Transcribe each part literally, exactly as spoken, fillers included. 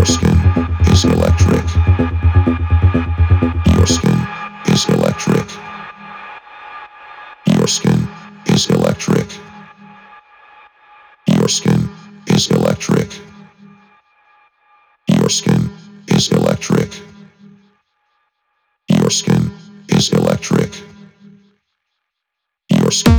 Your skin is electric. Your skin is electric. Your skin is electric. Your skin is electric. Your skin is electric. Your skin is electric. Your skin.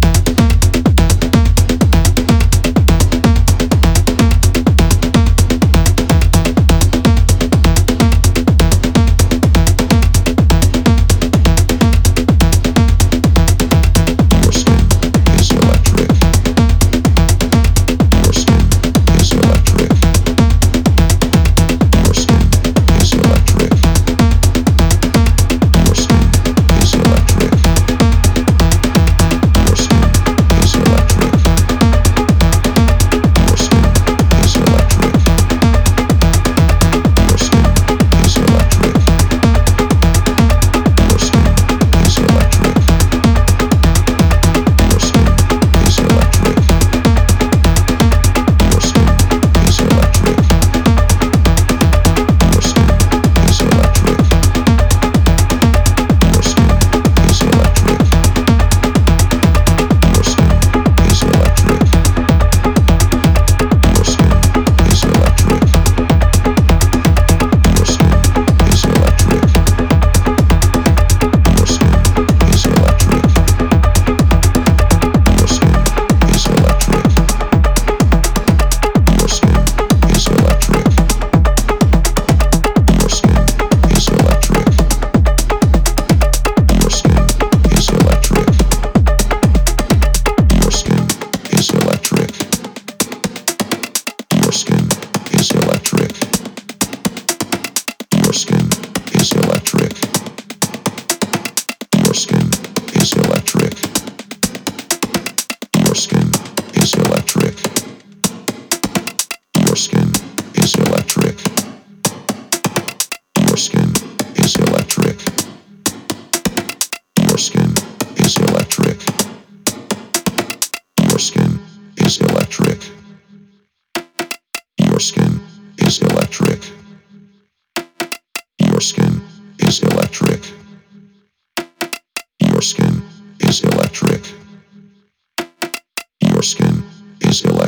Your skin is electric. Your skin is electric. Your skin is electric. Your skin is electric. Your skin is electric. Your skin is electric. Your skin is electric. Your skin is electric. Your skin is electric. Your skin is electric. Your skin is electric.